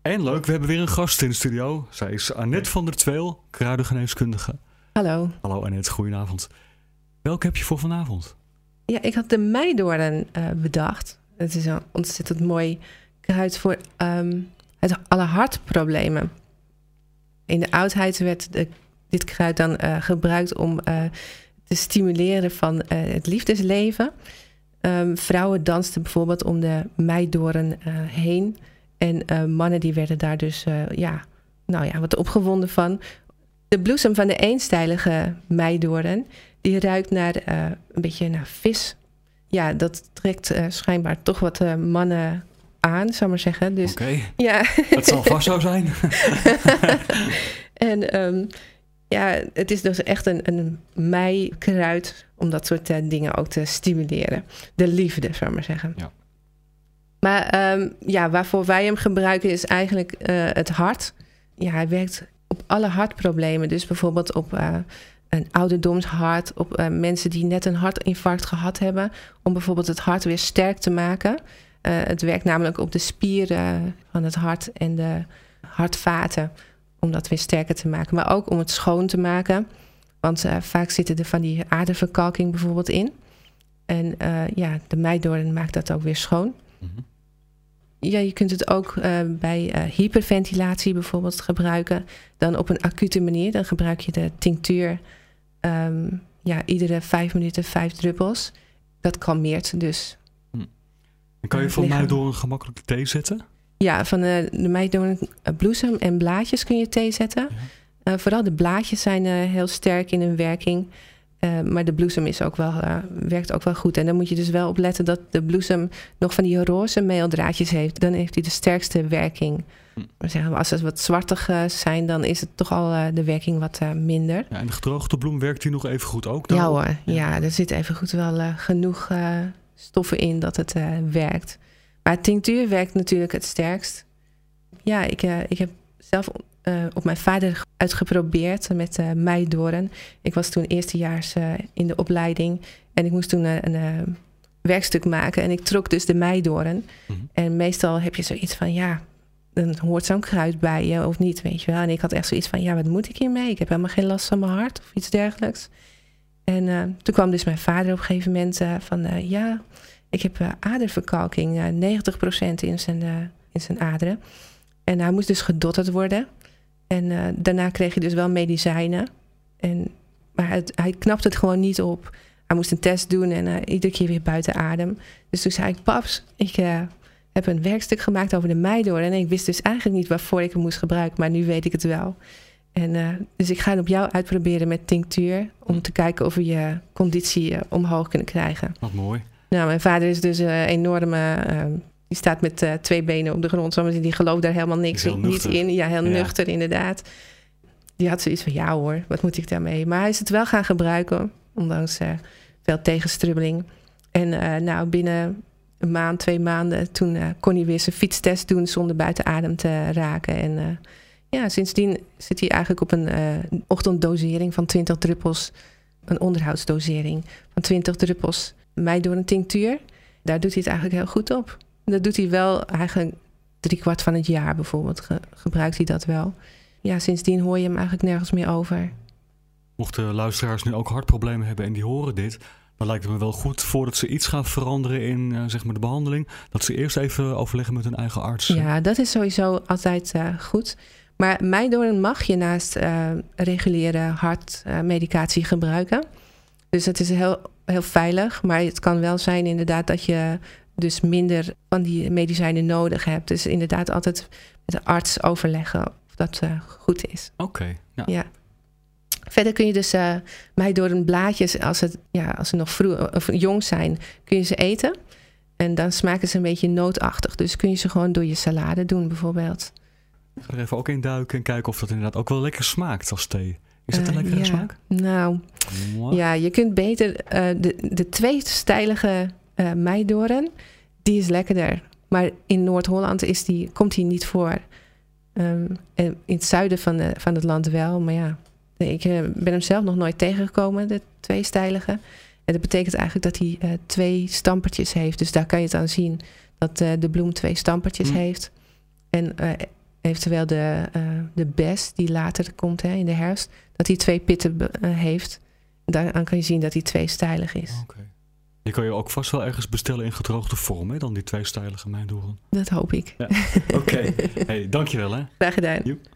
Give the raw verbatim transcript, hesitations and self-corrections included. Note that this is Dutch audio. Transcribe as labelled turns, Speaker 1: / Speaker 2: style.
Speaker 1: En leuk, we hebben weer een gast in de studio. Zij is Annette van der Tweel, kruidengeneeskundige.
Speaker 2: Hallo.
Speaker 1: Hallo Annette, goedenavond. Welke heb je voor vanavond?
Speaker 2: Ja, ik had de meidoorn uh, bedacht. Het is een ontzettend mooi kruid voor um, het, alle hartproblemen. In de oudheid werd de, dit kruid dan uh, gebruikt om uh, te stimuleren van uh, het liefdesleven. Um, vrouwen dansten bijvoorbeeld om de meidoorn uh, heen. En uh, mannen die werden daar dus uh, ja, nou ja, wat opgewonden van. De bloesem van de eenstijlige meidoorn, die ruikt naar uh, een beetje naar vis. Ja, dat trekt uh, schijnbaar toch wat uh, mannen aan, zou ik maar zeggen. Dus,
Speaker 1: Oké, okay.
Speaker 2: Ja.
Speaker 1: Het zal vast zo zijn.
Speaker 2: En um, ja, het is dus echt een, een meikruid om dat soort uh, dingen ook te stimuleren. De liefde, zou ik maar zeggen.
Speaker 1: Ja.
Speaker 2: Maar um, ja, waarvoor wij hem gebruiken is eigenlijk uh, het hart. Ja, hij werkt op alle hartproblemen. Dus bijvoorbeeld op uh, een ouderdomshart, op uh, mensen die net een hartinfarct gehad hebben, om bijvoorbeeld het hart weer sterk te maken. Uh, het werkt namelijk op de spieren van het hart en de hartvaten, om dat weer sterker te maken. Maar ook om het schoon te maken. Want uh, vaak zitten er van die aderverkalking bijvoorbeeld in. En uh, ja, de meidoorn maakt dat ook weer schoon. Mm-hmm. Ja, je kunt het ook uh, bij uh, hyperventilatie bijvoorbeeld gebruiken. Dan op een acute manier. Dan gebruik je de tinctuur. Um, ja, iedere vijf minuten vijf druppels. Dat kalmeert dus.
Speaker 1: Hm. En kan je van meidoorn gemakkelijk thee zetten?
Speaker 2: Ja, van uh, de meidoorn bloesem en blaadjes kun je thee zetten. Ja. Uh, vooral de blaadjes zijn uh, heel sterk in hun werking. Uh, maar de bloesem is ook wel, uh, werkt ook wel goed. En dan moet je dus wel opletten dat de bloesem nog van die roze meeldraadjes heeft. Dan heeft hij de sterkste werking. Maar zeggen we, als ze wat zwartig uh, zijn, dan is het toch al uh, de werking wat uh, minder.
Speaker 1: Ja, en de gedroogde bloem werkt die nog even goed ook? Dan?
Speaker 2: Ja hoor, ja. ja, er zit even goed wel uh, genoeg uh, stoffen in dat het uh, werkt. Maar tinctuur werkt natuurlijk het sterkst. Ja, ik, uh, ik heb zelf uh, op mijn vader uitgeprobeerd met uh, meidoorn. Ik was toen eerstejaars uh, in de opleiding en ik moest toen uh, een uh, werkstuk maken. En ik trok dus de meidoorn. Mm-hmm. En meestal heb je zoiets van, ja, dan hoort zo'n kruid bij je of niet, weet je wel. En ik had echt zoiets van, ja, wat moet ik hiermee? Ik heb helemaal geen last van mijn hart of iets dergelijks. En uh, toen kwam dus mijn vader op een gegeven moment uh, van, uh, ja, ik heb uh, aderverkalking, uh, negentig procent in zijn, uh, in zijn aderen. En hij moest dus gedotterd worden. En uh, daarna kreeg hij dus wel medicijnen. En, maar het, hij knapte het gewoon niet op. Hij moest een test doen en uh, iedere keer weer buiten adem. Dus toen zei ik, paps, ik uh, heb een werkstuk gemaakt over de meidoorn. En ik wist dus eigenlijk niet waarvoor ik hem moest gebruiken. Maar nu weet ik het wel. En, uh, dus ik ga het op jou uitproberen met tinctuur. Om te kijken of we je conditie uh, omhoog kunnen krijgen.
Speaker 1: Wat mooi.
Speaker 2: Nou, mijn vader is dus een uh, enorme... Uh, die staat met uh, twee benen op de grond. Zo, die gelooft daar helemaal niks in, niet in. Ja, heel ja. nuchter inderdaad. Die had zoiets van, ja hoor, wat moet ik daarmee? Maar hij is het wel gaan gebruiken. Ondanks uh, veel tegenstrubbeling. En uh, nou, binnen een maand, twee maanden... toen uh, kon hij weer zijn fietstest doen zonder buiten adem te raken. En uh, ja, sindsdien zit hij eigenlijk op een uh, ochtenddosering van twintig druppels. Een onderhoudsdosering van twintig druppels. Meidoorn tinctuur. Daar doet hij het eigenlijk heel goed op. Dat doet hij wel eigenlijk drie kwart van het jaar bijvoorbeeld. Ge- gebruikt hij dat wel. Ja, sindsdien hoor je hem eigenlijk nergens meer over.
Speaker 1: Mochten luisteraars nu ook hartproblemen hebben en die horen dit... dan lijkt het me wel goed voordat ze iets gaan veranderen in uh, zeg maar de behandeling... dat ze eerst even overleggen met hun eigen arts.
Speaker 2: Ja, dat is sowieso altijd uh, goed. Maar meidoorn mag je naast uh, reguliere hartmedicatie uh, gebruiken. Dus het is heel, heel veilig. Maar het kan wel zijn inderdaad dat je... dus minder van die medicijnen nodig hebt. Dus inderdaad altijd met de arts overleggen of dat uh, goed is.
Speaker 1: Oké. Okay, ja.
Speaker 2: ja. Verder kun je dus uh, meidoorn blaadjes, als, het, ja, als ze nog vroeg, of jong zijn, kun je ze eten. En dan smaken ze een beetje nootachtig. Dus kun je ze gewoon door je salade doen bijvoorbeeld.
Speaker 1: Ik ga er even ook in duiken en kijken of dat inderdaad ook wel lekker smaakt als thee. Is dat een lekkere
Speaker 2: uh, ja.
Speaker 1: smaak?
Speaker 2: Nou, wow. ja, je kunt beter uh, de, de tweestijlige uh, meidoorn, die is lekkerder. Maar in Noord-Holland is die, komt die niet voor. Um, en in het zuiden van, de, van het land wel. Maar ja, ik uh, ben hem zelf nog nooit tegengekomen, de tweestijlige. En dat betekent eigenlijk dat hij uh, twee stampertjes heeft. Dus daar kan je het aan zien dat uh, de bloem twee stampertjes mm. heeft. En uh, eventueel de, uh, de bes die later komt hè, in de herfst, dat die twee pitten uh, heeft. Daaraan kan je zien dat die tweestijlig is.
Speaker 1: Oké. Okay. Die kan je ook vast wel ergens bestellen in gedroogde vorm, hè? Dan die tweestijlige mijndoorn.
Speaker 2: Dat hoop ik.
Speaker 1: Ja. Oké. Okay. Hey, dankjewel hè.
Speaker 2: Graag gedaan.
Speaker 1: Joep.